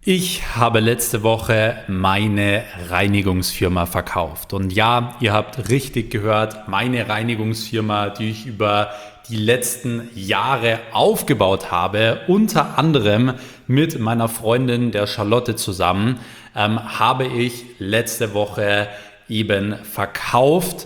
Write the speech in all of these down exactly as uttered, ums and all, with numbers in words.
Ich habe letzte Woche meine Reinigungsfirma verkauft. Und ja, ihr habt richtig gehört, meine Reinigungsfirma, die ich über die letzten Jahre aufgebaut habe, unter anderem mit meiner Freundin, der Charlotte, zusammen, ähm, habe ich letzte Woche eben verkauft.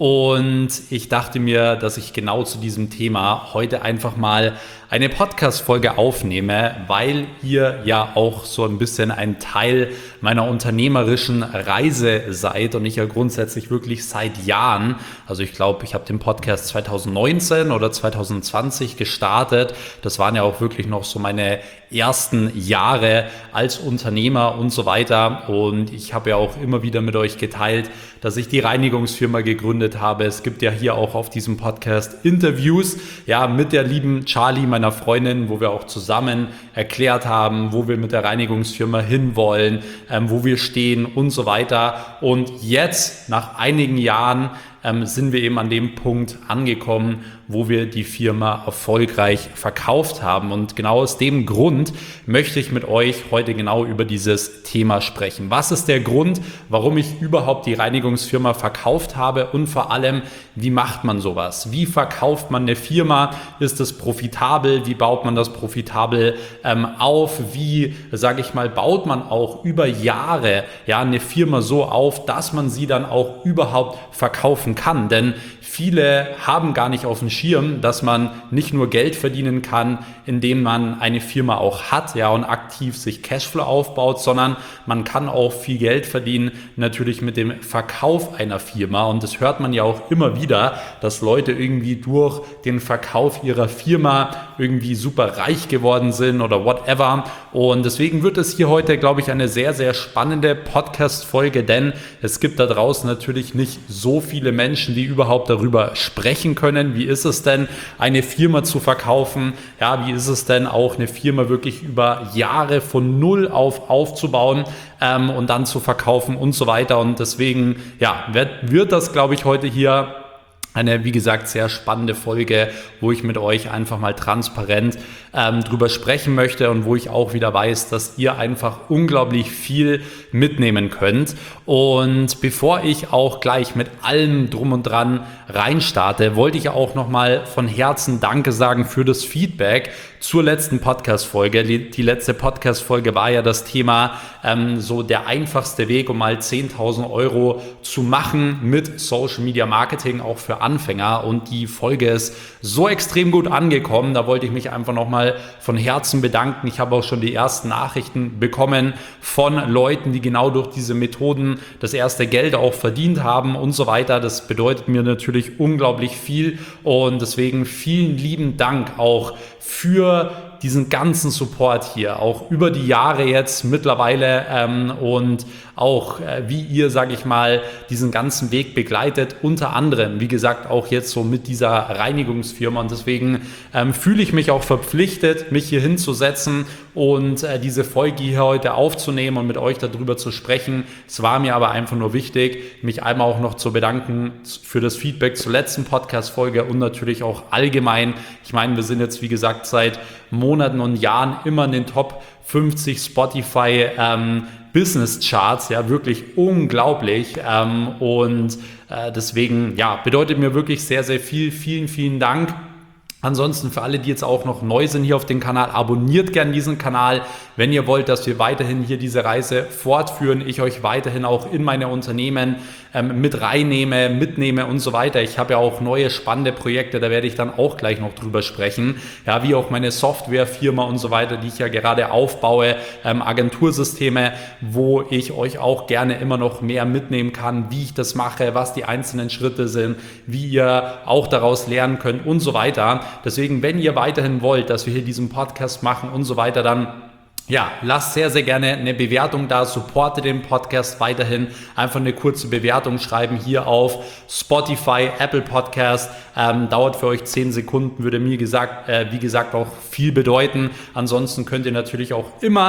Und ich dachte mir, dass ich genau zu diesem Thema heute einfach mal eine Podcast-Folge aufnehme, weil ihr ja auch so ein bisschen ein Teil meiner unternehmerischen Reise seid und ich ja grundsätzlich wirklich seit Jahren, also ich glaube, ich habe den Podcast zwanzig neunzehn oder zwanzig zwanzig gestartet. Das waren ja auch wirklich noch so meine ersten Jahre als Unternehmer und so weiter. Und ich habe ja auch immer wieder mit euch geteilt, dass ich die Reinigungsfirma gegründet habe. Es gibt ja hier auch auf diesem Podcast Interviews, ja, mit der lieben Charlie, meiner Freundin, wo wir auch zusammen erklärt haben, wo wir mit der Reinigungsfirma hinwollen, ähm, wo wir stehen und so weiter. Und jetzt, nach einigen Jahren, ähm, sind wir eben an dem Punkt angekommen, wo wir die Firma erfolgreich verkauft haben. Und genau aus dem Grund möchte ich mit euch heute genau über dieses Thema sprechen. Was ist der Grund, warum ich überhaupt die Reinigungsfirma verkauft habe und vor allem, wie macht man sowas? Wie verkauft man eine Firma? Ist es profitabel? Wie baut man das profitabel ähm, auf? Wie, sage ich mal, baut man auch über Jahre ja eine Firma so auf, dass man sie dann auch überhaupt verkaufen kann? Denn viele haben gar nicht auf dem Schirm, dass man nicht nur Geld verdienen kann, indem man eine Firma auch hat, ja, und aktiv sich Cashflow aufbaut, sondern man kann auch viel Geld verdienen, natürlich mit dem Verkauf einer Firma. Und das hört man ja auch immer wieder, dass Leute irgendwie durch den Verkauf ihrer Firma irgendwie super reich geworden sind oder whatever. Und deswegen wird es hier heute, glaube ich, eine sehr, sehr spannende Podcast-Folge, denn es gibt da draußen natürlich nicht so viele Menschen, die überhaupt darüber sprechen können. Wie ist es denn, eine Firma zu verkaufen? Ja, wie ist es denn auch, eine Firma wirklich über Jahre von null auf aufzubauen ähm, und dann zu verkaufen und so weiter. Und deswegen, ja, wird, wird das, glaube ich, heute hier eine, wie gesagt, sehr spannende Folge, wo ich mit euch einfach mal transparent ähm, drüber sprechen möchte und wo ich auch wieder weiß, dass ihr einfach unglaublich viel mitnehmen könnt. Und bevor ich auch gleich mit allem drum und dran reinstarte, wollte ich auch nochmal von Herzen Danke sagen für das Feedback zur letzten Podcast-Folge. Die letzte Podcast-Folge war ja das Thema ähm, so der einfachste Weg, um mal zehntausend Euro zu machen mit Social Media Marketing, auch für Anfänger, und die Folge ist so extrem gut angekommen. Da wollte ich mich einfach nochmal von Herzen bedanken. Ich habe auch schon die ersten Nachrichten bekommen von Leuten, die genau durch diese Methoden das erste Geld auch verdient haben und so weiter. Das bedeutet mir natürlich unglaublich viel und deswegen vielen lieben Dank auch für diesen ganzen Support hier, auch über die Jahre jetzt mittlerweile ähm, und auch äh, wie ihr, sage ich mal, diesen ganzen Weg begleitet, unter anderem, wie gesagt, auch jetzt so mit dieser Reinigungsfirma, und deswegen ähm, fühle ich mich auch verpflichtet, mich hier hinzusetzen und äh, diese Folge hier heute aufzunehmen und mit euch darüber zu sprechen. Es war mir aber einfach nur wichtig, mich einmal auch noch zu bedanken für das Feedback zur letzten Podcast-Folge und natürlich auch allgemein. Ich meine, wir sind jetzt, wie gesagt, seit Monaten und Jahren immer in den Top fünfzig Spotify ähm, Business Charts, ja, wirklich unglaublich, ähm, und äh, deswegen, ja, bedeutet mir wirklich sehr, sehr viel. Vielen, vielen Dank. Ansonsten für alle, die jetzt auch noch neu sind hier auf dem Kanal, abonniert gerne diesen Kanal, wenn ihr wollt, dass wir weiterhin hier diese Reise fortführen, ich euch weiterhin auch in meine Unternehmen ähm, mit reinnehme, mitnehme und so weiter. Ich habe ja auch neue spannende Projekte, da werde ich dann auch gleich noch drüber sprechen, ja, wie auch meine Softwarefirma und so weiter, die ich ja gerade aufbaue, ähm, Agentursysteme, wo ich euch auch gerne immer noch mehr mitnehmen kann, wie ich das mache, was die einzelnen Schritte sind, wie ihr auch daraus lernen könnt und so weiter. Deswegen, wenn ihr weiterhin wollt, dass wir hier diesen Podcast machen und so weiter, dann ja, lasst sehr, sehr gerne eine Bewertung da, supporte den Podcast weiterhin, einfach eine kurze Bewertung schreiben hier auf Spotify, Apple Podcast, ähm, dauert für euch zehn Sekunden, würde mir gesagt, äh, wie gesagt auch viel bedeuten. Ansonsten könnt ihr natürlich auch immer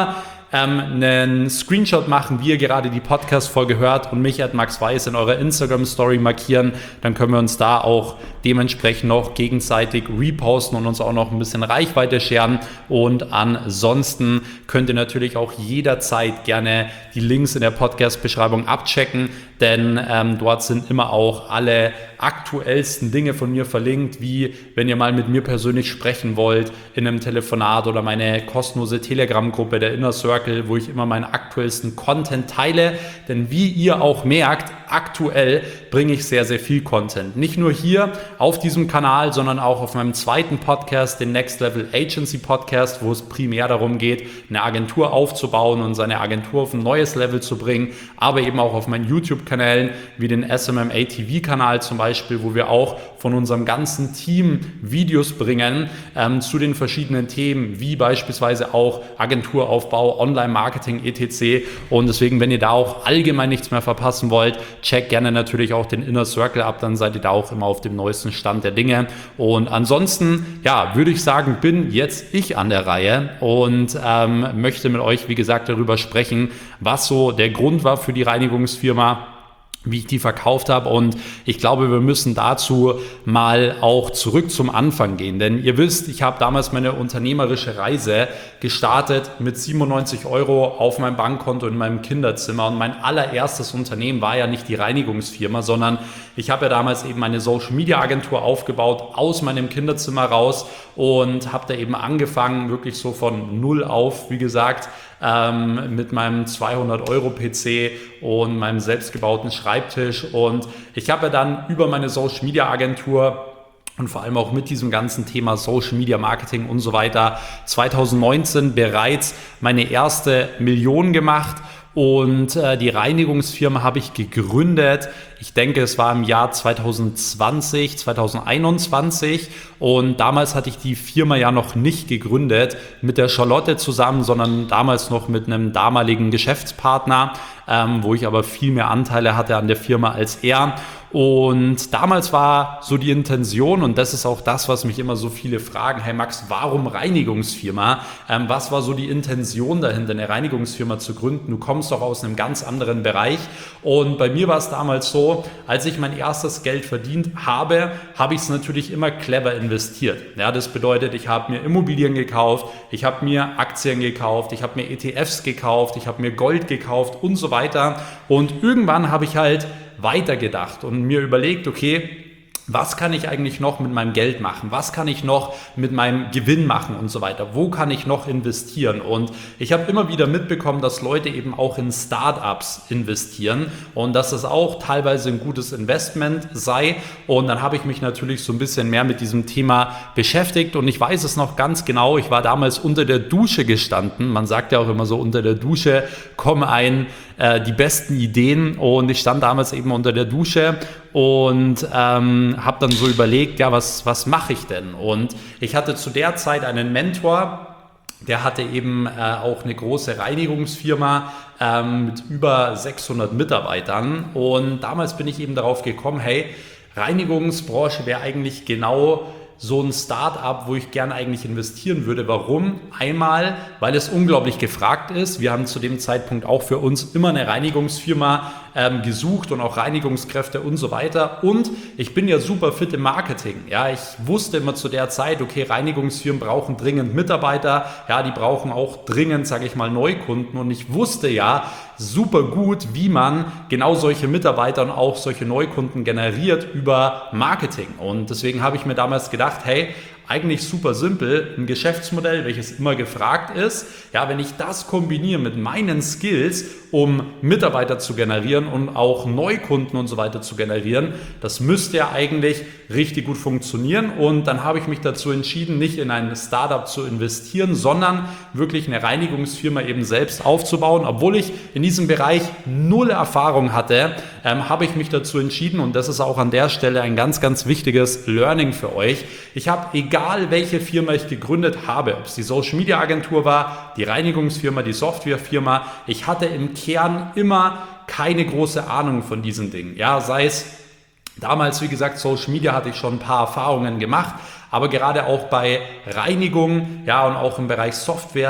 ähm, einen Screenshot machen, wie ihr gerade die Podcast-Folge hört und mich at Max Weiß in eurer Instagram-Story markieren. Dann können wir uns da auch dementsprechend noch gegenseitig reposten und uns auch noch ein bisschen Reichweite scheren. Und ansonsten könnt ihr natürlich auch jederzeit gerne die Links in der Podcast-Beschreibung abchecken, denn ähm, dort sind immer auch alle aktuellsten Dinge von mir verlinkt, wie wenn ihr mal mit mir persönlich sprechen wollt in einem Telefonat oder meine kostenlose Telegram-Gruppe, der Inner Circle, wo ich immer meinen aktuellsten Content teile. Denn wie ihr auch merkt, aktuell bringe ich sehr, sehr viel Content. Nicht nur hier auf diesem Kanal, sondern auch auf meinem zweiten Podcast, den Next Level Agency Podcast, wo es primär darum geht, eine Agentur aufzubauen und seine Agentur auf ein neues Level zu bringen, aber eben auch auf meinen YouTube-Kanälen wie den S M M A T V-Kanal zum Beispiel, wo wir auch von unserem ganzen Team Videos bringen ähm, zu den verschiedenen Themen, wie beispielsweise auch Agenturaufbau, Online-Marketing, et cetera. Und deswegen, wenn ihr da auch allgemein nichts mehr verpassen wollt, checkt gerne natürlich auch den Inner Circle ab, dann seid ihr da auch immer auf dem neuesten Stand der Dinge. Und ansonsten, ja, würde ich sagen, bin jetzt ich an der Reihe und ähm, möchte mit euch, wie gesagt, darüber sprechen, was so der Grund war für die Reinigungsfirma, wie ich die verkauft habe, und ich glaube, wir müssen dazu mal auch zurück zum Anfang gehen, denn ihr wisst, ich habe damals meine unternehmerische Reise gestartet mit siebenundneunzig Euro auf meinem Bankkonto in meinem Kinderzimmer, und mein allererstes Unternehmen war ja nicht die Reinigungsfirma, sondern ich habe ja damals eben eine Social Media Agentur aufgebaut aus meinem Kinderzimmer raus und habe da eben angefangen, wirklich so von null auf, wie gesagt, ähm, mit meinem zweihundert Euro P C und meinem selbstgebauten Schreibtisch, und ich habe ja dann über meine Social Media Agentur und vor allem auch mit diesem ganzen Thema Social Media Marketing und so weiter zwanzig neunzehn bereits meine erste Million gemacht. Und äh, die Reinigungsfirma habe ich gegründet. Ich denke, es war im Jahr zwanzig zwanzig, zwanzig einundzwanzig. Und damals hatte ich die Firma ja noch nicht gegründet mit der Charlotte zusammen, sondern damals noch mit einem damaligen Geschäftspartner, ähm, wo ich aber viel mehr Anteile hatte an der Firma als er. Und damals war so die Intention, und das ist auch das, was mich immer so viele fragen: Hey Max, warum Reinigungsfirma? Ähm, was war so die Intention dahinter, eine Reinigungsfirma zu gründen? Du kommst doch aus einem ganz anderen Bereich. Und bei mir war es damals so, als ich mein erstes Geld verdient habe, habe ich es natürlich immer clever investiert. Ja, das bedeutet, ich habe mir Immobilien gekauft, ich habe mir Aktien gekauft, ich habe mir E T Fs gekauft, ich habe mir Gold gekauft und so weiter. Und irgendwann habe ich halt weitergedacht und mir überlegt, okay, was kann ich eigentlich noch mit meinem Geld machen? Was kann ich noch mit meinem Gewinn machen und so weiter? Wo kann ich noch investieren? Und ich habe immer wieder mitbekommen, dass Leute eben auch in Startups investieren und dass das auch teilweise ein gutes Investment sei. Und dann habe ich mich natürlich so ein bisschen mehr mit diesem Thema beschäftigt, und ich weiß es noch ganz genau. Ich war damals unter der Dusche gestanden. Man sagt ja auch immer so, unter der Dusche kommen ein äh, die besten Ideen, und ich stand damals eben unter der Dusche und ähm, habe dann so überlegt, ja, was, was mache ich denn? Und ich hatte zu der Zeit einen Mentor, der hatte eben äh, auch eine große Reinigungsfirma ähm, mit über sechshundert Mitarbeitern, und damals bin ich eben darauf gekommen, hey, Reinigungsbranche wäre eigentlich genau so ein Start-up, wo ich gerne eigentlich investieren würde. Warum? Einmal, weil es unglaublich gefragt ist. Wir haben zu dem Zeitpunkt auch für uns immer eine Reinigungsfirma ähm, gesucht und auch Reinigungskräfte und so weiter. Und ich bin ja super fit im Marketing. Ja, ich wusste immer zu der Zeit, okay, Reinigungsfirmen brauchen dringend Mitarbeiter. Ja, die brauchen auch dringend, sage ich mal, Neukunden. Und ich wusste ja super gut, wie man genau solche Mitarbeiter und auch solche Neukunden generiert über Marketing. Und deswegen habe ich mir damals gedacht, hey, eigentlich super simpel, ein Geschäftsmodell, welches immer gefragt ist. Ja, wenn ich das kombiniere mit meinen Skills, um Mitarbeiter zu generieren und auch Neukunden und so weiter zu generieren, das müsste ja eigentlich richtig gut funktionieren. Und dann habe ich mich dazu entschieden, nicht in ein Startup zu investieren, sondern wirklich eine Reinigungsfirma eben selbst aufzubauen. Obwohl ich in diesem Bereich null Erfahrung hatte, ähm, habe ich mich dazu entschieden, und das ist auch an der Stelle ein ganz, ganz wichtiges Learning für euch. Ich habe, egal welche Firma ich gegründet habe, ob es die Social Media Agentur war, die Reinigungsfirma, die Softwarefirma, ich hatte im Kern immer keine große Ahnung von diesen Dingen. Ja, sei es damals, wie gesagt, Social Media hatte ich schon ein paar Erfahrungen gemacht, aber gerade auch bei Reinigung, ja, und auch im Bereich Software, da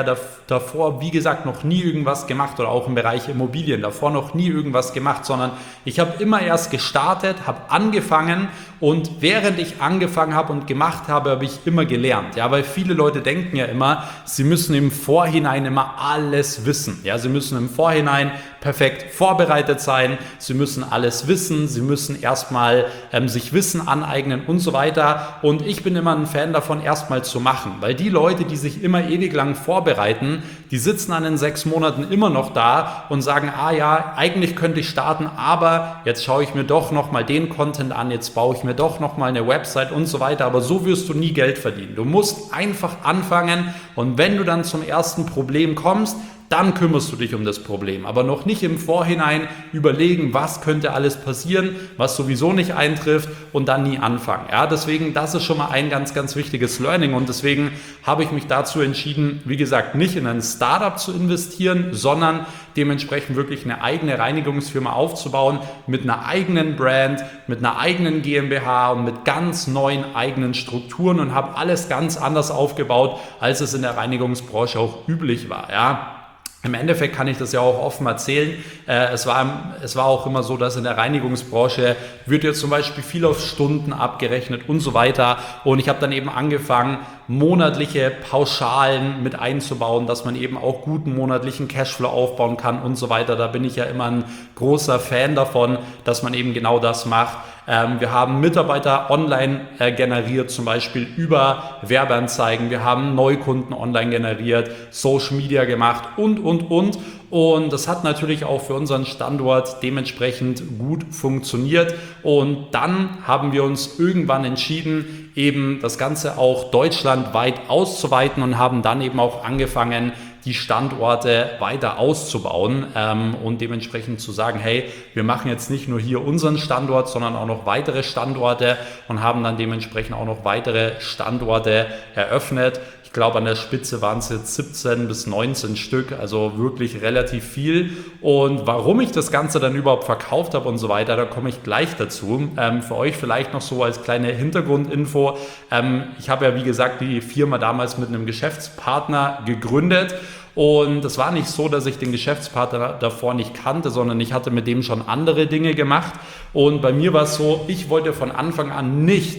davor, wie gesagt, noch nie irgendwas gemacht oder auch im Bereich Immobilien, davor noch nie irgendwas gemacht, sondern ich habe immer erst gestartet, habe angefangen und während ich angefangen habe und gemacht habe, habe ich immer gelernt. Ja, weil viele Leute denken ja immer, sie müssen im Vorhinein immer alles wissen. Ja, sie müssen im Vorhinein perfekt vorbereitet sein, sie müssen alles wissen, sie müssen erstmal ähm, sich Wissen aneignen und so weiter. Und ich bin immer ein Fan davon, erstmal zu machen, weil die Leute, die sich immer ewig lang vorbereiten, die sitzen an den sechs Monaten immer noch da und sagen, ah ja, eigentlich könnte ich starten, aber jetzt schaue ich mir doch nochmal den Content an, jetzt baue ich mir doch nochmal eine Website und so weiter, aber so wirst du nie Geld verdienen. Du musst einfach anfangen und wenn du dann zum ersten Problem kommst, dann kümmerst du dich um das Problem, aber noch nicht im Vorhinein überlegen, was könnte alles passieren, was sowieso nicht eintrifft und dann nie anfangen. Ja, deswegen, das ist schon mal ein ganz, ganz wichtiges Learning und deswegen habe ich mich dazu entschieden, wie gesagt, nicht in ein Startup zu investieren, sondern dementsprechend wirklich eine eigene Reinigungsfirma aufzubauen mit einer eigenen Brand, mit einer eigenen GmbH und mit ganz neuen eigenen Strukturen und habe alles ganz anders aufgebaut, als es in der Reinigungsbranche auch üblich war. Ja. Im Endeffekt kann ich das ja auch offen erzählen. Äh, es war, es war auch immer so, dass in der Reinigungsbranche wird jetzt zum Beispiel viel auf Stunden abgerechnet und so weiter. Und ich habe dann eben angefangen, monatliche Pauschalen mit einzubauen, dass man eben auch guten monatlichen Cashflow aufbauen kann und so weiter. Da bin ich ja immer ein großer Fan davon, dass man eben genau das macht. Ähm, wir haben Mitarbeiter online äh, generiert, zum Beispiel über Werbeanzeigen. Wir haben Neukunden online generiert, Social Media gemacht und, und, und. Und das hat natürlich auch für unseren Standort dementsprechend gut funktioniert. Und dann haben wir uns irgendwann entschieden, eben das Ganze auch deutschlandweit auszuweiten und haben dann eben auch angefangen, die Standorte weiter auszubauen ähm, und dementsprechend zu sagen, hey, wir machen jetzt nicht nur hier unseren Standort, sondern auch noch weitere Standorte und haben dann dementsprechend auch noch weitere Standorte eröffnet. Ich glaube, an der Spitze waren es jetzt siebzehn bis neunzehn Stück, also wirklich relativ viel. Und warum ich das Ganze dann überhaupt verkauft habe und so weiter, da komme ich gleich dazu. Ähm, für euch vielleicht noch so als kleine Hintergrundinfo. Ähm, ich habe ja, wie gesagt, die Firma damals mit einem Geschäftspartner gegründet. Und es war nicht so, dass ich den Geschäftspartner davor nicht kannte, sondern ich hatte mit dem schon andere Dinge gemacht. Und bei mir war es so, ich wollte von Anfang an nicht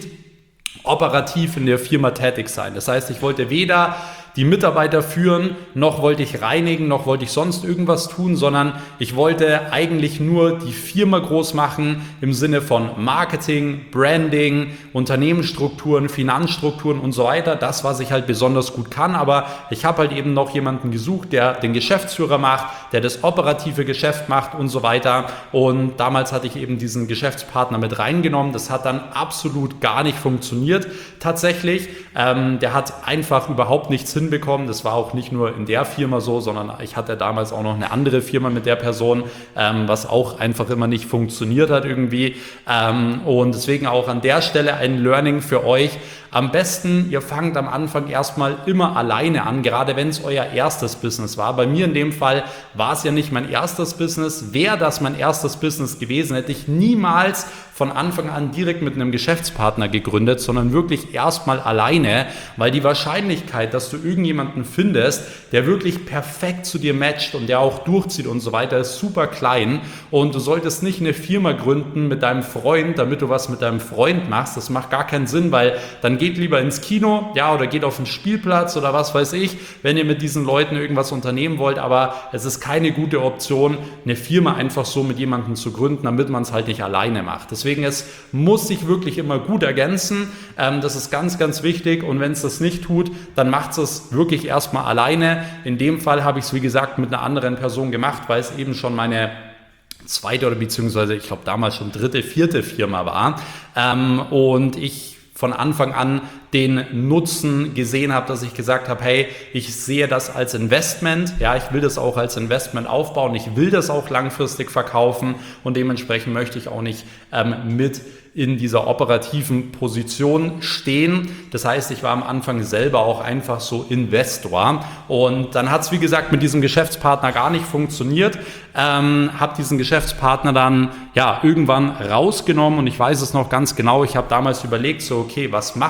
operativ in der Firma tätig sein. Das heißt, ich wollte weder die Mitarbeiter führen, noch wollte ich reinigen, noch wollte ich sonst irgendwas tun, sondern ich wollte eigentlich nur die Firma groß machen im Sinne von Marketing, Branding, Unternehmensstrukturen, Finanzstrukturen und so weiter. Das, was ich halt besonders gut kann, aber ich habe halt eben noch jemanden gesucht, der den Geschäftsführer macht, der das operative Geschäft macht und so weiter. Und damals hatte ich eben diesen Geschäftspartner mit reingenommen. Das hat dann absolut gar nicht funktioniert tatsächlich. Ähm, der hat einfach überhaupt nichts hinbekommen. Das war auch nicht nur in der Firma so, sondern ich hatte damals auch noch eine andere Firma mit der Person, ähm, was auch einfach immer nicht funktioniert hat irgendwie. Ähm, und deswegen auch an der Stelle ein Learning für euch. Am besten, ihr fangt am Anfang erstmal immer alleine an, gerade wenn es euer erstes Business war. Bei mir in dem Fall war es ja nicht mein erstes Business. Wäre das mein erstes Business gewesen, hätte ich niemals von Anfang an direkt mit einem Geschäftspartner gegründet, sondern wirklich erstmal alleine, weil die Wahrscheinlichkeit, dass du irgendjemanden findest, der wirklich perfekt zu dir matcht und der auch durchzieht und so weiter, ist super klein. Und du solltest nicht eine Firma gründen mit deinem Freund, damit du was mit deinem Freund machst. Das macht gar keinen Sinn, weil dann geht lieber ins Kino, ja, oder geht auf den Spielplatz oder was weiß ich, wenn ihr mit diesen Leuten irgendwas unternehmen wollt, aber es ist keine gute Option, eine Firma einfach so mit jemandem zu gründen, damit man es halt nicht alleine macht. Deswegen, es muss sich wirklich immer gut ergänzen, ähm, das ist ganz, ganz wichtig und wenn es das nicht tut, dann macht es wirklich erstmal alleine. In dem Fall habe ich es, wie gesagt, mit einer anderen Person gemacht, weil es eben schon meine zweite oder beziehungsweise ich glaube damals schon dritte, vierte Firma war ähm, und ich von Anfang an den Nutzen gesehen habe, dass ich gesagt habe, hey, ich sehe das als Investment, ja, ich will das auch als Investment aufbauen, ich will das auch langfristig verkaufen und dementsprechend möchte ich auch nicht ähm, mit in dieser operativen Position stehen. Das heißt, ich war am Anfang selber auch einfach so Investor und dann hat es, wie gesagt, mit diesem Geschäftspartner gar nicht funktioniert. Ähm, habe diesen Geschäftspartner dann ja irgendwann rausgenommen und ich weiß es noch ganz genau, ich habe damals überlegt, so okay, was mache ich jetzt?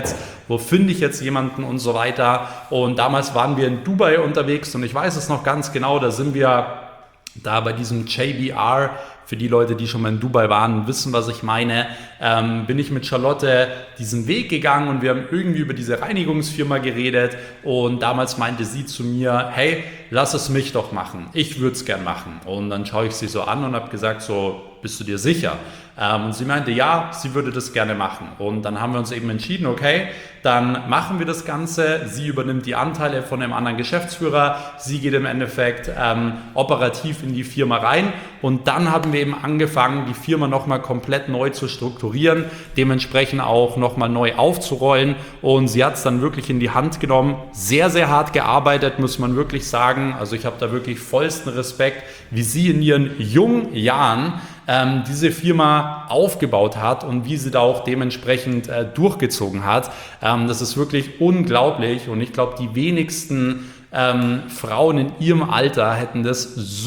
jetzt? Wo finde ich jetzt jemanden und so weiter? Und damals waren wir in Dubai unterwegs und ich weiß es noch ganz genau, da sind wir da bei diesem J B R, für die Leute, die schon mal in Dubai waren, wissen, was ich meine, ähm, bin ich mit Charlotte diesen Weg gegangen und wir haben irgendwie über diese Reinigungsfirma geredet und damals meinte sie zu mir, hey, lass es mich doch machen, ich würde es gern machen. Und dann schaue ich sie so an und habe gesagt, so, bist du dir sicher? Ähm, und sie meinte, ja, sie würde das gerne machen. Und dann haben wir uns eben entschieden, okay, dann machen wir das Ganze. Sie übernimmt die Anteile von dem anderen Geschäftsführer. Sie geht im Endeffekt ähm, operativ in die Firma rein. Und dann haben wir eben angefangen, die Firma nochmal komplett neu zu strukturieren, dementsprechend auch nochmal neu aufzurollen. Und sie hat es dann wirklich in die Hand genommen. Sehr, sehr hart gearbeitet, muss man wirklich sagen. Also ich habe da wirklich vollsten Respekt, wie sie in ihren jungen Jahren ähm, diese Firma aufgebaut hat und wie sie da auch dementsprechend äh, durchgezogen hat. Ähm, das ist wirklich unglaublich und ich glaube, die wenigsten ähm, Frauen in ihrem Alter hätten das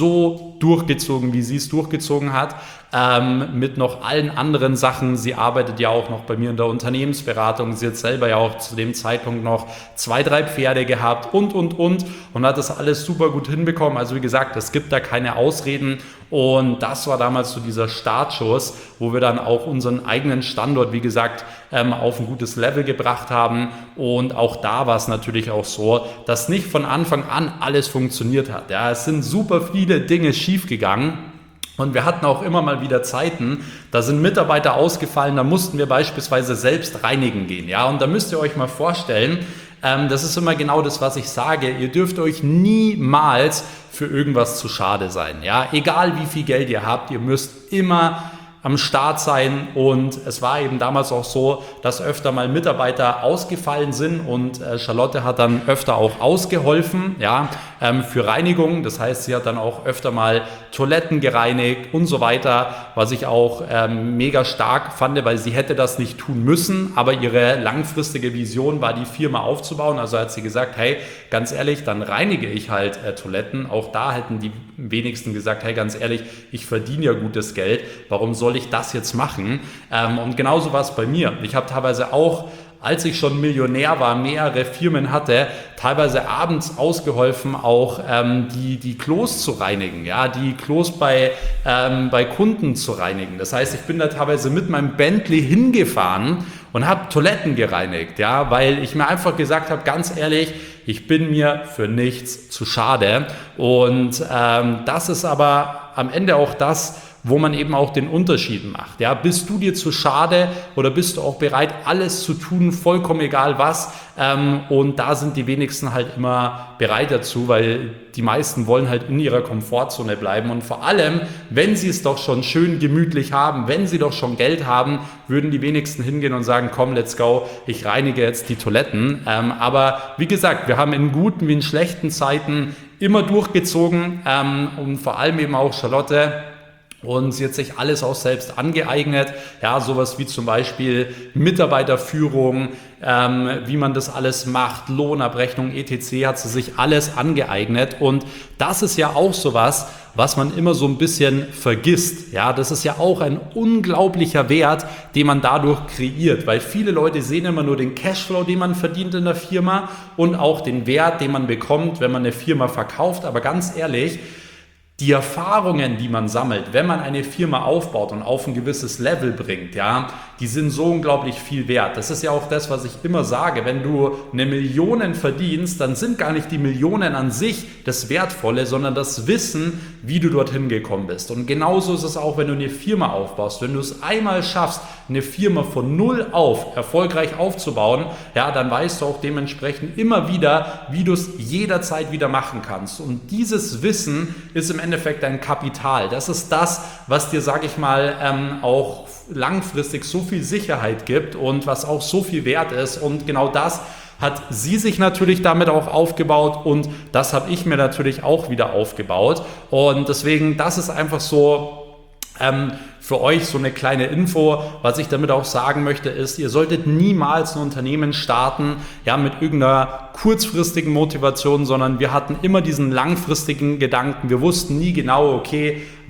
so durchgezogen, wie sie es durchgezogen hat. Ähm, mit noch allen anderen Sachen. Sie arbeitet ja auch noch bei mir in der Unternehmensberatung. Sie hat selber ja auch zu dem Zeitpunkt noch zwei, drei Pferde gehabt und, und, und und hat das alles super gut hinbekommen. Also wie gesagt, es gibt da keine Ausreden und das war damals so dieser Startschuss, wo wir dann auch unseren eigenen Standort, wie gesagt, ähm, auf ein gutes Level gebracht haben und auch da war es natürlich auch so, dass nicht von Anfang an alles funktioniert hat. Ja, es sind super viele Dinge schiefgegangen. Und wir hatten auch immer mal wieder Zeiten, da sind Mitarbeiter ausgefallen, da mussten wir beispielsweise selbst reinigen gehen. Ja? Und da müsst ihr euch mal vorstellen, ähm, das ist immer genau das, was ich sage, ihr dürft euch niemals für irgendwas zu schade sein. Ja? Egal wie viel Geld ihr habt, ihr müsst immer am Start sein und es war eben damals auch so, dass öfter mal Mitarbeiter ausgefallen sind und äh, Charlotte hat dann öfter auch ausgeholfen, ja, ähm, für Reinigung. Das heißt, sie hat dann auch öfter mal Toiletten gereinigt und so weiter, was ich auch ähm, mega stark fand, weil sie hätte das nicht tun müssen, aber ihre langfristige Vision war, die Firma aufzubauen. Also hat sie gesagt, hey, ganz ehrlich, dann reinige ich halt äh, Toiletten. Auch da hätten die wenigsten gesagt, hey, ganz ehrlich, ich verdiene ja gutes Geld, warum soll ich das jetzt machen? Ähm, und genauso war es bei mir. Ich habe teilweise auch, als ich schon Millionär war, mehrere Firmen hatte, teilweise abends ausgeholfen, auch ähm, die, die Klos zu reinigen, ja, die Klos bei, ähm, bei Kunden zu reinigen. Das heißt, ich bin da teilweise mit meinem Bentley hingefahren und habe Toiletten gereinigt, ja, weil ich mir einfach gesagt habe, ganz ehrlich, ich bin mir für nichts zu schade. Und ähm, das ist aber am Ende auch das, wo man eben auch den Unterschied macht. Ja, bist du dir zu schade oder bist du auch bereit, alles zu tun, vollkommen egal was? Ähm, und da sind die wenigsten halt immer bereit dazu, weil die meisten wollen halt in ihrer Komfortzone bleiben. Und vor allem, wenn sie es doch schon schön gemütlich haben, wenn sie doch schon Geld haben, würden die wenigsten hingehen und sagen, komm, let's go, ich reinige jetzt die Toiletten. Ähm, aber wie gesagt, wir haben in guten wie in schlechten Zeiten immer durchgezogen ähm, und vor allem eben auch Charlotte. Und sie hat sich alles auch selbst angeeignet, ja, sowas wie zum Beispiel Mitarbeiterführung, ähm, wie man das alles macht, Lohnabrechnung, et cetera hat sie sich alles angeeignet und das ist ja auch sowas, was man immer so ein bisschen vergisst, ja, das ist ja auch ein unglaublicher Wert, den man dadurch kreiert, weil viele Leute sehen immer nur den Cashflow, den man verdient in der Firma und auch den Wert, den man bekommt, wenn man eine Firma verkauft, aber ganz ehrlich, die Erfahrungen, die man sammelt, wenn man eine Firma aufbaut und auf ein gewisses Level bringt, ja, die sind so unglaublich viel wert. Das ist ja auch das, was ich immer sage. Wenn du eine Million verdienst, dann sind gar nicht die Millionen an sich das Wertvolle, sondern das Wissen, wie du dorthin gekommen bist. Und genauso ist es auch, wenn du eine Firma aufbaust. Wenn du es einmal schaffst, eine Firma von null auf erfolgreich aufzubauen, ja, dann weißt du auch dementsprechend immer wieder, wie du es jederzeit wieder machen kannst. Und dieses Wissen ist im Endeffekt dein Kapital. Das ist das, was dir, sage ich mal, ähm, auch langfristig so viel Sicherheit gibt und was auch so viel wert ist. Und genau das hat sie sich natürlich damit auch aufgebaut und das habe ich mir natürlich auch wieder aufgebaut. Und deswegen, das ist einfach so ähm, für euch so eine kleine Info. Was ich damit auch sagen möchte, ist, ihr solltet niemals ein Unternehmen starten, ja, mit irgendeiner kurzfristigen Motivation, sondern wir hatten immer diesen langfristigen Gedanken. Wir wussten nie genau, okay,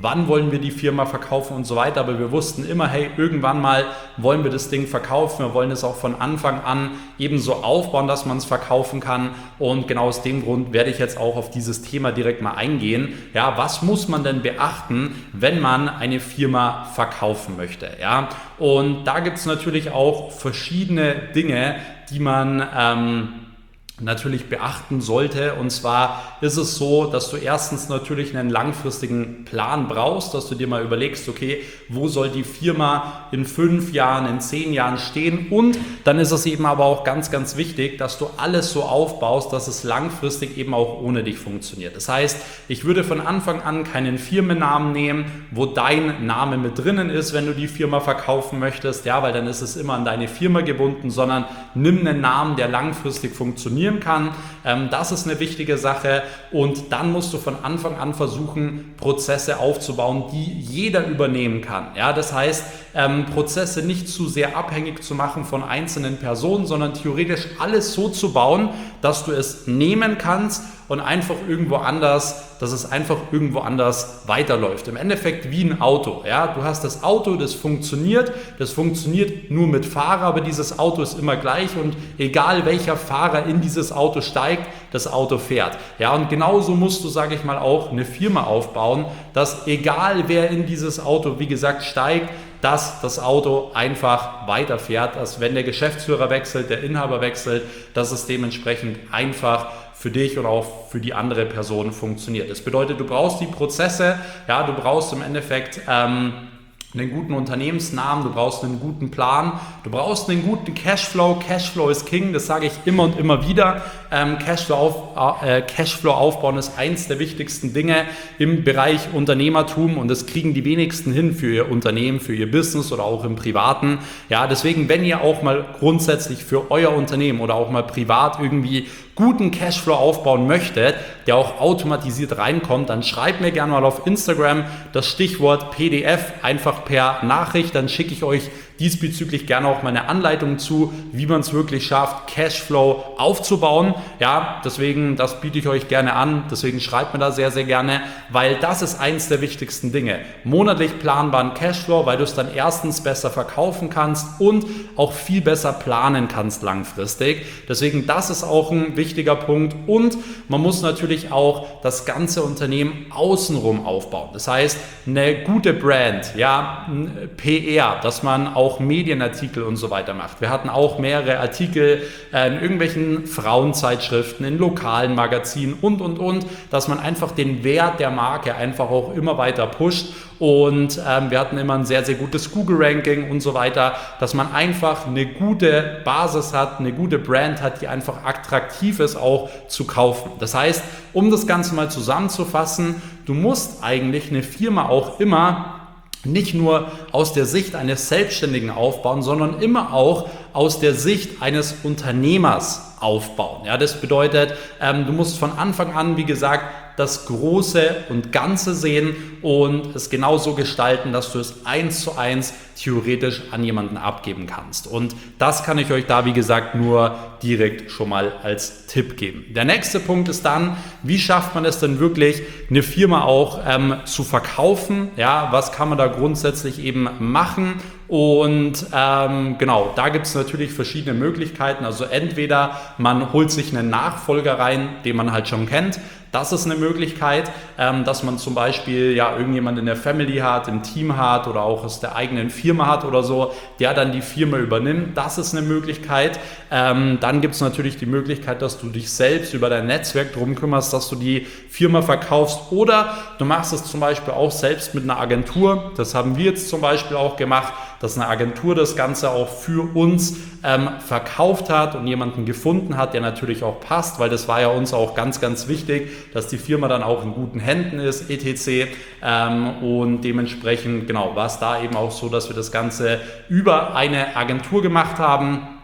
wann wollen wir die Firma verkaufen und so weiter. Aber wir wussten immer, hey, irgendwann mal wollen wir das Ding verkaufen. Wir wollen es auch von Anfang an ebenso aufbauen, dass man es verkaufen kann. Und genau aus dem Grund werde ich jetzt auch auf dieses Thema direkt mal eingehen. Ja, was muss man denn beachten, wenn man eine Firma verkaufen möchte? Ja, und da gibt es natürlich auch verschiedene Dinge, die man ähm, natürlich beachten sollte. Und zwar ist es so, dass du erstens natürlich einen langfristigen Plan brauchst, dass du dir mal überlegst, okay, wo soll die Firma in fünf Jahren, in zehn Jahren stehen? Und dann ist es eben aber auch ganz, ganz wichtig, dass du alles so aufbaust, dass es langfristig eben auch ohne dich funktioniert. Das heißt, ich würde von Anfang an keinen Firmennamen nehmen, wo dein Name mit drinnen ist, wenn du die Firma verkaufen möchtest, ja, weil dann ist es immer an deine Firma gebunden, sondern nimm einen Namen, der langfristig funktionieren kann. Ähm, das ist eine wichtige Sache und dann musst du von Anfang an versuchen, Prozesse aufzubauen, die jeder übernehmen kann. Ja, das heißt, ähm, Prozesse nicht zu sehr abhängig zu machen von einzelnen Personen, sondern theoretisch alles so zu bauen, dass du es nehmen kannst und einfach irgendwo anders, dass es einfach irgendwo anders weiterläuft. Im Endeffekt wie ein Auto. Ja? Du hast das Auto, das funktioniert, das funktioniert nur mit Fahrer, aber dieses Auto ist immer gleich und egal welcher Fahrer in dieses Auto steigt, das Auto fährt. Ja? Und genauso musst du, sage ich mal, auch eine Firma aufbauen, dass egal wer in dieses Auto, wie gesagt, steigt, dass das Auto einfach weiterfährt, dass wenn der Geschäftsführer wechselt, der Inhaber wechselt, dass es dementsprechend einfach für dich oder auch für die andere Person funktioniert. Das bedeutet, du brauchst die Prozesse, ja, du brauchst im Endeffekt ähm, einen guten Unternehmensnamen, du brauchst einen guten Plan, du brauchst einen guten Cashflow. Cashflow ist King, das sage ich immer und immer wieder. Ähm, Cashflow, auf, äh, Cashflow aufbauen ist eins der wichtigsten Dinge im Bereich Unternehmertum und das kriegen die wenigsten hin für ihr Unternehmen, für ihr Business oder auch im Privaten. Ja, deswegen, wenn ihr auch mal grundsätzlich für euer Unternehmen oder auch mal privat irgendwie guten Cashflow aufbauen möchtet, der auch automatisiert reinkommt, dann schreibt mir gerne mal auf Instagram das Stichwort P D F einfach per Nachricht, dann schicke ich euch diesbezüglich gerne auch meine Anleitung zu, wie man es wirklich schafft, Cashflow aufzubauen. Ja, deswegen, das biete ich euch gerne an, deswegen schreibt mir da sehr, sehr gerne, weil das ist eins der wichtigsten Dinge. Monatlich planbaren Cashflow, weil du es dann erstens besser verkaufen kannst und auch viel besser planen kannst langfristig. Deswegen, das ist auch ein wichtiger Punkt und man muss natürlich auch das ganze Unternehmen außenrum aufbauen. Das heißt, eine gute Brand, ja, P R, dass man auch Medienartikel und so weiter macht. Wir hatten auch mehrere Artikel äh, in irgendwelchen Frauenzeitschriften, in lokalen Magazinen und, und, und, dass man einfach den Wert der Marke einfach auch immer weiter pusht und ähm, wir hatten immer ein sehr, sehr gutes Google-Ranking und so weiter, dass man einfach eine gute Basis hat, eine gute Brand hat, die einfach attraktiv ist, auch zu kaufen. Das heißt, um das Ganze mal zusammenzufassen, du musst eigentlich eine Firma auch immer nicht nur aus der Sicht eines Selbstständigen aufbauen, sondern immer auch aus der Sicht eines Unternehmers aufbauen. Ja, das bedeutet, ähm, du musst von Anfang an, wie gesagt, das Große und Ganze sehen und es genauso gestalten, dass du es eins zu eins theoretisch an jemanden abgeben kannst. Und das kann ich euch da, wie gesagt, nur direkt schon mal als Tipp geben. Der nächste Punkt ist dann, wie schafft man es denn wirklich, eine Firma auch ähm, zu verkaufen? Ja, was kann man da grundsätzlich eben machen? Und ähm, genau, da gibt es natürlich verschiedene Möglichkeiten. Also entweder man holt sich einen Nachfolger rein, den man halt schon kennt. Das ist eine Möglichkeit, ähm, dass man zum Beispiel ja irgendjemand in der Family hat, im Team hat oder auch aus der eigenen Firma hat oder so, der dann die Firma übernimmt. Das ist eine Möglichkeit. Ähm, dann gibt es natürlich die Möglichkeit, dass du dich selbst über dein Netzwerk drum kümmerst, dass du die Firma verkaufst oder du machst es zum Beispiel auch selbst mit einer Agentur. Das haben wir jetzt zum Beispiel auch gemacht, dass eine Agentur das Ganze auch für uns ähm, verkauft hat und jemanden gefunden hat, der natürlich auch passt, weil das war ja uns auch ganz, ganz wichtig, dass die Firma dann auch in guten Händen ist, et cetera. Ähm, und dementsprechend, genau, war es da eben auch so, dass wir das Ganze über eine Agentur gemacht haben.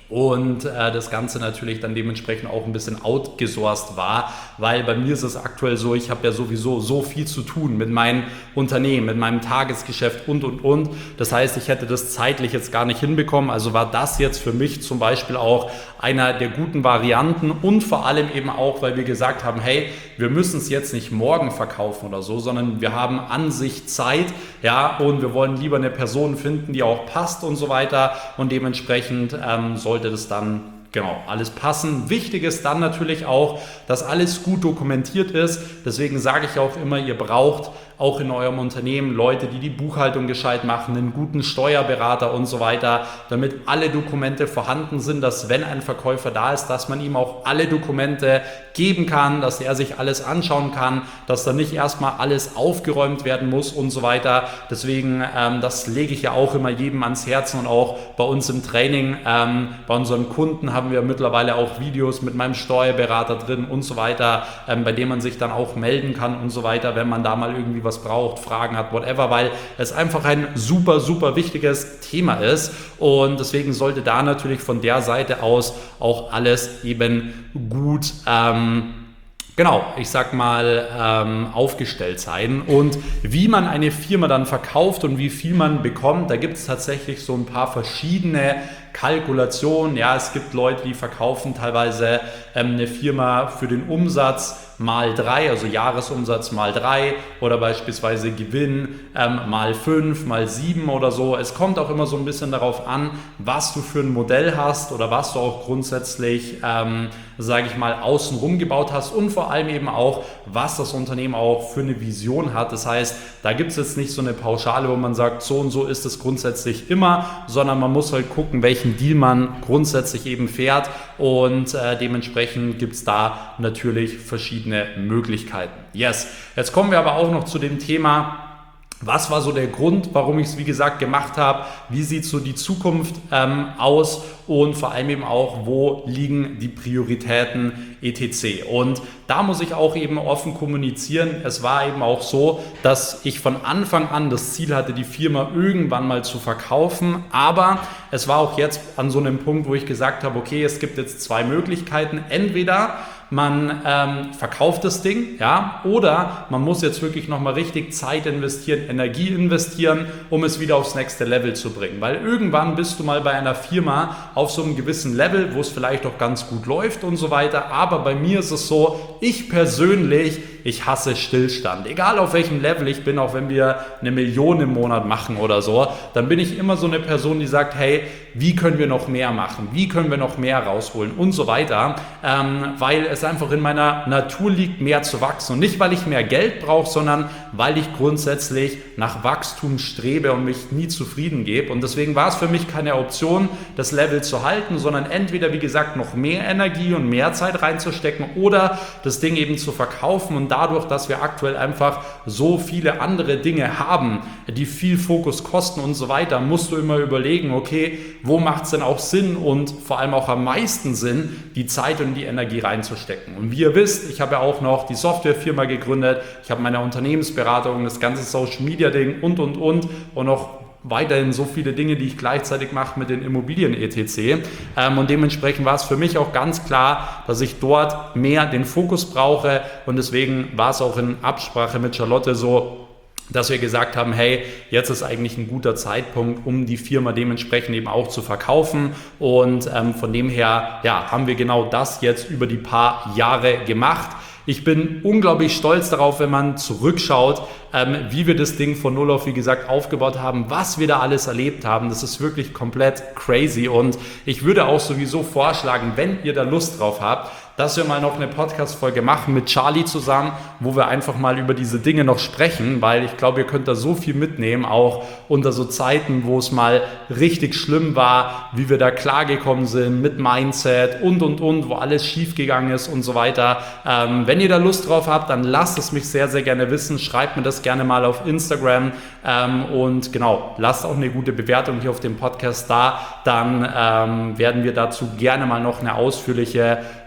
Und äh, das Ganze natürlich dann dementsprechend auch ein bisschen outgesourced war, weil bei mir ist es aktuell so, ich habe ja sowieso so viel zu tun mit meinem Unternehmen, mit meinem Tagesgeschäft und, und, und. Das heißt, ich hätte das zeitlich jetzt gar nicht hinbekommen. Also war das jetzt für mich zum Beispiel auch einer der guten Varianten und vor allem eben auch, weil wir gesagt haben, hey, wir müssen es jetzt nicht morgen verkaufen oder so, sondern wir haben an sich Zeit, ja, und wir wollen lieber eine Person finden, die auch passt und so weiter, und dementsprechend ähm, sollte das dann genau alles passen. Wichtig ist dann natürlich auch, dass alles gut dokumentiert ist. Deswegen sage ich auch immer, ihr braucht auch in eurem Unternehmen Leute, die die Buchhaltung gescheit machen, einen guten Steuerberater und so weiter, damit alle Dokumente vorhanden sind, dass wenn ein Verkäufer da ist, dass man ihm auch alle Dokumente geben kann, dass er sich alles anschauen kann, dass da nicht erstmal alles aufgeräumt werden muss und so weiter. Deswegen, ähm, das lege ich ja auch immer jedem ans Herzen, und auch bei uns im Training, ähm, bei unseren Kunden haben wir mittlerweile auch Videos mit meinem Steuerberater drin und so weiter, ähm, bei dem man sich dann auch melden kann und so weiter, wenn man da mal irgendwie was braucht, Fragen hat, whatever, weil es einfach ein super, super wichtiges Thema ist, und deswegen sollte da natürlich von der Seite aus auch alles eben gut ähm, Genau, ich sag mal, ähm, aufgestellt sein. Und wie man eine Firma dann verkauft und wie viel man bekommt, da gibt es tatsächlich so ein paar verschiedene Kalkulationen. Ja, es gibt Leute, die verkaufen teilweise ähm, eine Firma für den Umsatz mal drei, also Jahresumsatz mal drei, oder beispielsweise Gewinn ähm, mal fünf, mal sieben oder so. Es kommt auch immer so ein bisschen darauf an, was du für ein Modell hast oder was du auch grundsätzlich, ähm, sage ich mal, außenrum gebaut hast, und vor allem eben auch, was das Unternehmen auch für eine Vision hat. Das heißt, da gibt es jetzt nicht so eine Pauschale, wo man sagt, so und so ist es grundsätzlich immer, sondern man muss halt gucken, welchen Deal man grundsätzlich eben fährt, und äh, dementsprechend gibt es da natürlich verschiedene Möglichkeiten. Yes, jetzt kommen wir aber auch noch zu dem Thema, was war so der Grund, warum ich es wie gesagt gemacht habe, wie sieht so die Zukunft ähm, aus, und vor allem eben auch, wo liegen die Prioritäten et cetera. Und da muss ich auch eben offen kommunizieren, es war eben auch so, dass ich von Anfang an das Ziel hatte, die Firma irgendwann mal zu verkaufen, aber es war auch jetzt an so einem Punkt, wo ich gesagt habe, okay, es gibt jetzt zwei Möglichkeiten, entweder man ähm, verkauft das Ding, ja, oder man muss jetzt wirklich nochmal richtig Zeit investieren, Energie investieren, um es wieder aufs nächste Level zu bringen. Weil irgendwann bist du mal bei einer Firma auf so einem gewissen Level, wo es vielleicht auch ganz gut läuft und so weiter. Aber bei mir ist es so, ich persönlich, ich hasse Stillstand. Egal auf welchem Level ich bin, auch wenn wir eine Million im Monat machen oder so, dann bin ich immer so eine Person, die sagt, hey, wie können wir noch mehr machen? Wie können wir noch mehr rausholen und so weiter, ähm, weil es einfach in meiner Natur liegt, mehr zu wachsen. Und nicht, weil ich mehr Geld brauche, sondern weil ich grundsätzlich nach Wachstum strebe und mich nie zufrieden gebe. Und deswegen war es für mich keine Option, das Level zu halten, sondern entweder, wie gesagt, noch mehr Energie und mehr Zeit reinzustecken oder das Ding eben zu verkaufen. Und dadurch, dass wir aktuell einfach so viele andere Dinge haben, die viel Fokus kosten und so weiter, musst du immer überlegen, okay, wo macht es denn auch Sinn und vor allem auch am meisten Sinn, die Zeit und die Energie reinzustecken. Und wie ihr wisst, ich habe ja auch noch die Softwarefirma gegründet, ich habe meine Unternehmensberatung, das ganze Social Media Ding und und und und noch weiterhin so viele Dinge, die ich gleichzeitig mache mit den Immobilien et cetera. Ähm, und dementsprechend war es für mich auch ganz klar, dass ich dort mehr den Fokus brauche, und deswegen war es auch in Absprache mit Charlotte so, dass wir gesagt haben, hey, jetzt ist eigentlich ein guter Zeitpunkt, um die Firma dementsprechend eben auch zu verkaufen, und ähm, von dem her ja, haben wir genau das jetzt über die paar Jahre gemacht. Ich bin unglaublich stolz darauf, wenn man zurückschaut, ähm, wie wir das Ding von null auf, wie gesagt, aufgebaut haben, was wir da alles erlebt haben. Das ist wirklich komplett crazy, und ich würde auch sowieso vorschlagen, wenn ihr da Lust drauf habt, dass wir mal noch eine Podcast-Folge machen mit Charlie zusammen, wo wir einfach mal über diese Dinge noch sprechen, weil ich glaube, ihr könnt da so viel mitnehmen, auch unter so Zeiten, wo es mal richtig schlimm war, wie wir da klargekommen sind mit Mindset und, und, und, wo alles schief gegangen ist und so weiter. Ähm, wenn ihr da Lust drauf habt, dann lasst es mich sehr, sehr gerne wissen. Schreibt mir das gerne mal auf Instagram, ähm, und genau, lasst auch eine gute Bewertung hier auf dem Podcast da. Dann ähm, werden wir dazu gerne mal noch eine ausführliche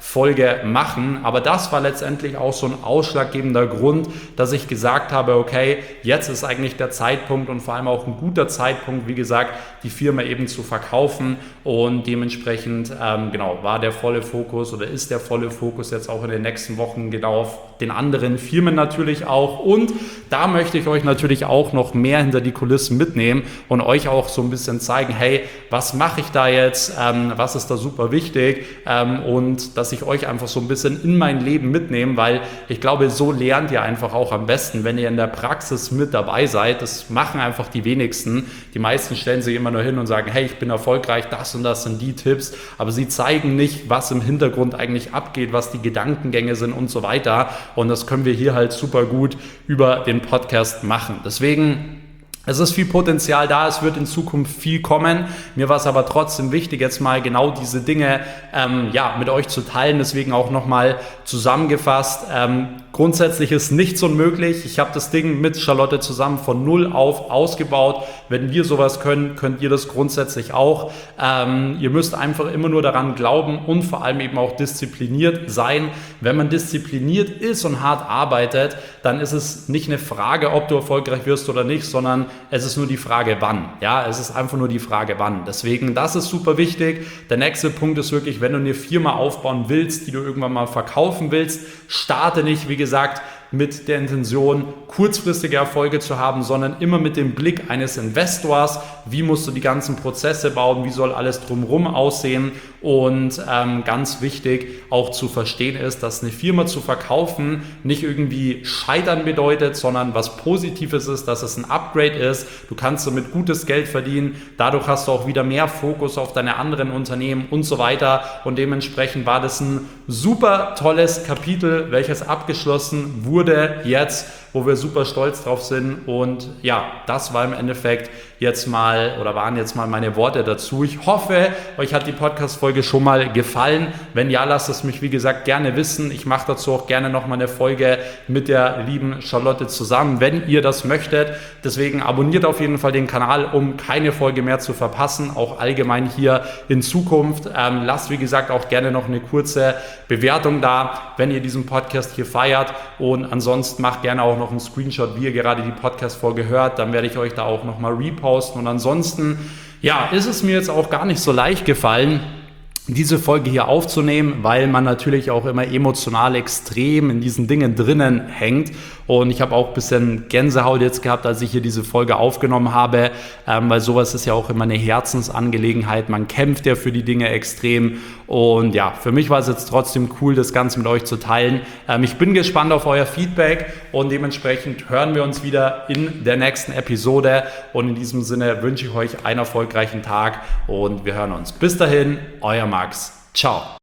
Folge machen. Aber das war letztendlich auch so ein ausschlaggebender Grund, dass ich gesagt habe, okay, jetzt ist eigentlich der Zeitpunkt und vor allem auch ein guter Zeitpunkt, wie gesagt, die Firma eben zu verkaufen, und dementsprechend ähm, genau war der volle Fokus oder ist der volle Fokus jetzt auch in den nächsten Wochen genau auf den anderen Firmen natürlich auch, und da möchte ich euch natürlich auch noch mehr hinter die Kulissen mitnehmen und euch auch so ein bisschen zeigen, hey, was mache ich da jetzt, ähm, was ist da super wichtig, ähm, und dass ich euch einfach so ein bisschen in mein Leben mitnehme, weil ich glaube, so lernt ihr einfach auch am besten, wenn ihr in der Praxis mit dabei seid. Das machen einfach die wenigsten. Die meisten stellen sich immer nur hin und sagen, hey, ich bin erfolgreich, das und das sind die Tipps, aber sie zeigen nicht, was im Hintergrund eigentlich abgeht, was die Gedankengänge sind und so weiter, und das können wir hier halt super gut über den Podcast machen. Deswegen, es ist viel Potenzial da, es wird in Zukunft viel kommen. Mir war es aber trotzdem wichtig, jetzt mal genau diese Dinge ähm, ja, mit euch zu teilen. Deswegen auch nochmal zusammengefasst. Ähm, grundsätzlich ist nichts unmöglich. Ich habe das Ding mit Charlotte zusammen von null auf ausgebaut. Wenn wir sowas können, könnt ihr das grundsätzlich auch. Ähm, ihr müsst einfach immer nur daran glauben und vor allem eben auch diszipliniert sein. Wenn man diszipliniert ist und hart arbeitet, dann ist es nicht eine Frage, ob du erfolgreich wirst oder nicht, sondern es ist nur die Frage, wann. Ja, es ist einfach nur die Frage, wann. Deswegen, das ist super wichtig. Der nächste Punkt ist wirklich, wenn du eine Firma aufbauen willst, die du irgendwann mal verkaufen willst, starte nicht, wie gesagt, mit der Intention, kurzfristige Erfolge zu haben, sondern immer mit dem Blick eines Investors. Wie musst du die ganzen Prozesse bauen? Wie soll alles drumherum aussehen? Und ähm, ganz wichtig auch zu verstehen ist, dass eine Firma zu verkaufen nicht irgendwie scheitern bedeutet, sondern was Positives ist, dass es ein Upgrade ist. Du kannst damit gutes Geld verdienen. Dadurch hast du auch wieder mehr Fokus auf deine anderen Unternehmen und so weiter. Und dementsprechend war das ein super tolles Kapitel, welches abgeschlossen wurde jetzt, wo wir super stolz drauf sind. Und ja, das war im Endeffekt jetzt mal oder waren jetzt mal meine Worte dazu. Ich hoffe, euch hat die Podcast-Folge schon mal gefallen. Wenn ja, lasst es mich wie gesagt gerne wissen. Ich mache dazu auch gerne nochmal eine Folge mit der lieben Charlotte zusammen, wenn ihr das möchtet. Deswegen abonniert auf jeden Fall den Kanal, um keine Folge mehr zu verpassen, auch allgemein hier in Zukunft. Ähm, lasst wie gesagt auch gerne noch eine kurze Bewertung da, wenn ihr diesen Podcast hier feiert, und ansonsten macht gerne auch noch einen Screenshot, wie ihr gerade die Podcast-Folge hört, dann werde ich euch da auch nochmal reposten. Und ansonsten, ja, ist es mir jetzt auch gar nicht so leicht gefallen, diese Folge hier aufzunehmen, weil man natürlich auch immer emotional extrem in diesen Dingen drinnen hängt. Und ich habe auch ein bisschen Gänsehaut jetzt gehabt, als ich hier diese Folge aufgenommen habe, ähm, weil sowas ist ja auch immer eine Herzensangelegenheit. Man kämpft ja für die Dinge extrem. Und ja, für mich war es jetzt trotzdem cool, das Ganze mit euch zu teilen. Ähm, ich bin gespannt auf euer Feedback und dementsprechend hören wir uns wieder in der nächsten Episode. Und in diesem Sinne wünsche ich euch einen erfolgreichen Tag und wir hören uns. Bis dahin, euer Max. Ciao.